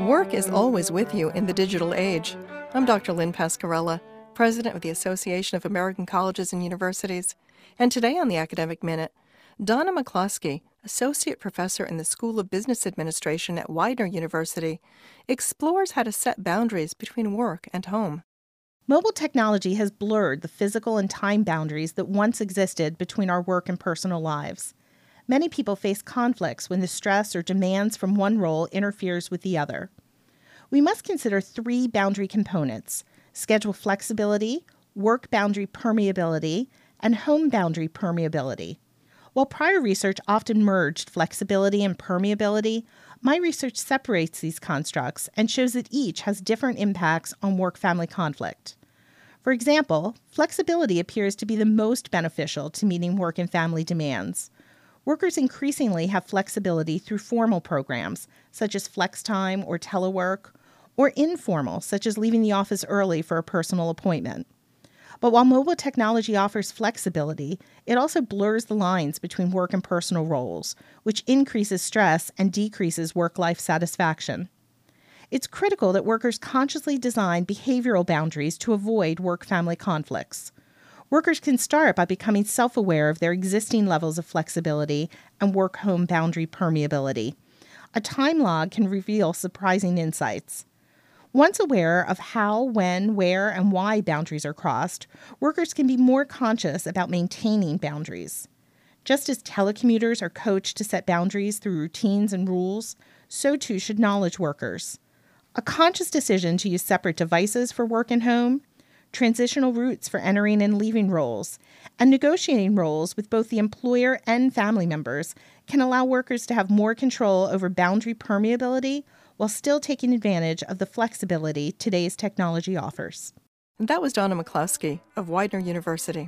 Work is always with you in the digital age. I'm Dr. Lynn Pascarella, President of the Association of American Colleges and Universities. And today on the Academic Minute, Donna McCloskey, Associate Professor in the School of Business Administration at Widener University, explores how to set boundaries between work and home. Mobile technology has blurred the physical and time boundaries that once existed between our work and personal lives. Many people face conflicts when the stress or demands from one role interferes with the other. We must consider three boundary components: schedule flexibility, work boundary permeability, and home boundary permeability. While prior research often merged flexibility and permeability, my research separates these constructs and shows that each has different impacts on work-family conflict. For example, flexibility appears to be the most beneficial to meeting work and family demands. Workers increasingly have flexibility through formal programs, such as flex time or telework, or informal, such as leaving the office early for a personal appointment. But while mobile technology offers flexibility, it also blurs the lines between work and personal roles, which increases stress and decreases work-life satisfaction. It's critical that workers consciously design behavioral boundaries to avoid work-family conflicts. Workers can start by becoming self-aware of their existing levels of flexibility and work-home boundary permeability. A time log can reveal surprising insights. Once aware of how, when, where, and why boundaries are crossed, workers can be more conscious about maintaining boundaries. Just as telecommuters are coached to set boundaries through routines and rules, so too should knowledge workers. A conscious decision to use separate devices for work and home, transitional routes for entering and leaving roles, and negotiating roles with both the employer and family members can allow workers to have more control over boundary permeability while still taking advantage of the flexibility today's technology offers. And that was Donna McCloskey of Widener University.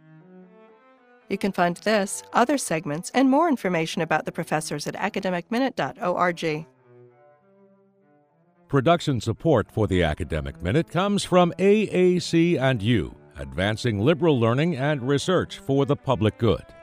You can find this, other segments, and more information about the professors at academicminute.org. Production support for the Academic Minute comes from AAC&U, advancing liberal learning and research for the public good.